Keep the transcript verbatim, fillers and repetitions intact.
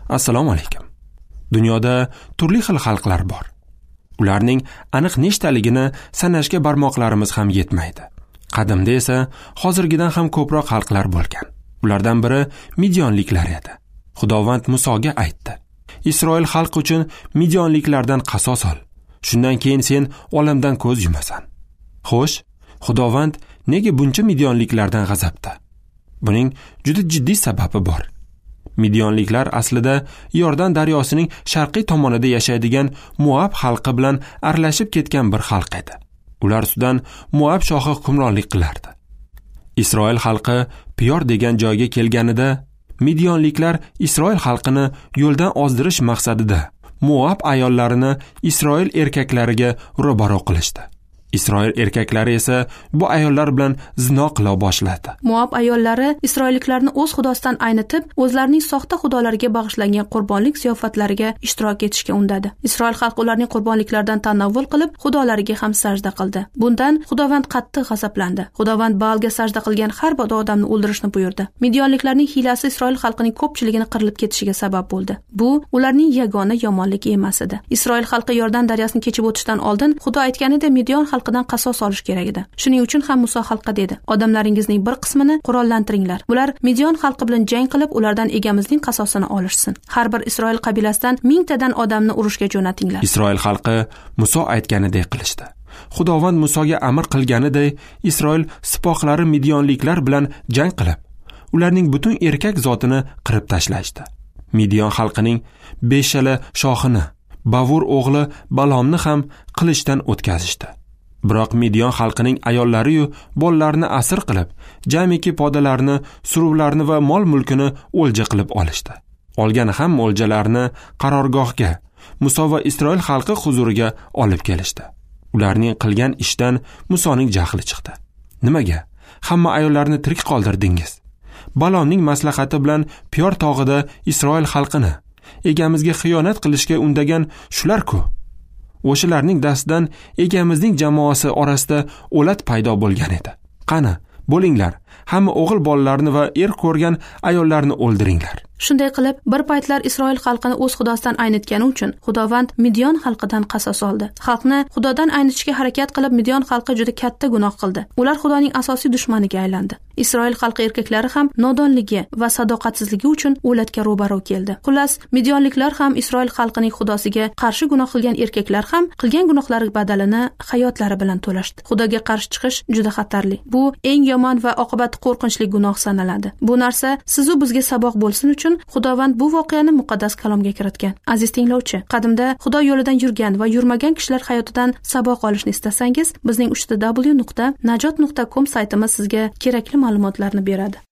Assalomu alaykum. Dunyoda turli xil xalqlar bor. Ularning aniq nechtaligini sanashga barmoqlarimiz ham yetmaydi. Qadimda esa hozirgidan ham ko'proq xalqlar bo'lgan. Ulardan biri Midyonliklar edi. Xudovand Musoga aytdi: "Isroil xalqi uchun Midyonliklardan qasos ol. Shundan keyin sen olamdan ko'z yumasan." Xo'sh, Xudovand nega buncha Midyonliklardan g'azabda? Buning juda jiddiy sababi bor. Midyonliklar aslida Yordan daryosining sharqiy tomonida yashaydigan Moab xalqi bilan aralashib ketgan bir xalq edi. Ular ustidan Moab shohi hukmronlik qilardi. Isroil xalqi Piyor degan joyga kelganida Midyonliklar Isroil xalqini yo'ldan ozdirish maqsadida Moab ayollarini Isroil erkaklariga ro'baro qilishdi. Isroil erkaklari esa bu ayollar bilan zino qila boshladi. Moab ayollari isroilliklarni o'z xudosidan aynitib, o'zlarining soxta xudolariga bag'ishlangan qurbonlik ziyofatlariga ishtirok etishga undadi. Isroil xalqi ularning qurbonliklaridan tanovvul qilib, xudolariga ham sajda qildi. Bundan Xudovand qattiq g'azablandi. Xudovand Baalga sajda qilgan har bir odamni o'ldirishni buyurdi. Midyonliklarning hiylasi Isroil xalqining ko'pchiligini qirilib ketishiga sabab bo'ldi. Bu ularning yagona yomonligi emas edi. Isroil xalqi Yordan daryosini kechib o'tishdan oldin Xudo aytganida Midyon xalqidan qasos olish kerak edi. Shuning uchun ham Muso xalqqa dedi: "Odamlaringizning bir qismini qurollantiringlar. Ular Midyon xalqi bilan jang qilib, ulardan egamizning qasosini olishsin. Har bir Isroil qabilasidan mingtadan odamni urushga jo'natinglar." Isroil xalqi Muso aytganidek qilishdi. Xudovand Musoga amr qilganiday Isroil sipohlari Midyonliklar bilan jang qilib, ularning butun erkak zotini qirib tashlashdi. Midyon xalqining beshala shohini, Bavur o'g'li Balomni ham qilichdan o'tkazishdi. Biroq Midyon xalqining ayollari-yu bolalarini asir qilib, jamiki podalarini, suruvlarini va mol-mulkini o'lja qilib olishdi. Olgan hamma o'ljalarni qarorgohga, Muso va Isroil xalqi huzuriga olib kelishdi. Ularning qilgan ishdan Musoning jahli chiqdi. Nimaga? Hamma ayollarni tirik qoldirdingiz. Balomning maslahati bilan Piyor tog'ida Isroil xalqini egamizga xiyonat qilishga undagan shular-ku. O'shalarning dastidan egamizning jamoasi orasida o'lat paydo bo'lgan edi. Qani, bo'linglar, hamma o'g'il bolalarni va er ko'rgan ayollarni o'ldiringlar. Shunday qilib, bir paytlar Isroil xalqini o'z xudosidan aynitgani uchun Xudovand Midyon xalqidan qasos oldi. Xalqni Xudodan aynitishga harakat qilib, Midyon xalqi juda katta gunoh qildi. Ular Xudoning asosiy dushmaniga aylandi. Isroil xalqi erkaklari ham nodonligi va sadoqatsizligi uchun o'latga ro'baro keldi. Xullas, Midyonliklar ham Isroil xalqining xudosiga qarshi gunoh qilgan erkaklar ham qilgan gunohlari badalini hayotlari bilan to'lashdi. Xudoga qarshi chiqish juda xatarli. Bu eng yomon va oqibati qo'rqinchli gunoh sanaladi. Bu narsa siz u bizga saboq bo'lsin uchun Xudovand bu voqeani muqaddas kalomga kiritgan. Aziz tinglovchi, qadimda Xudo yo'lidan yurgan va yurmagan kishilar hayotidan saboq olishni istasangiz, bizning uch w nuqta najot nuqta com saytimiz sizga kerakli ma'lumotlarni beradi.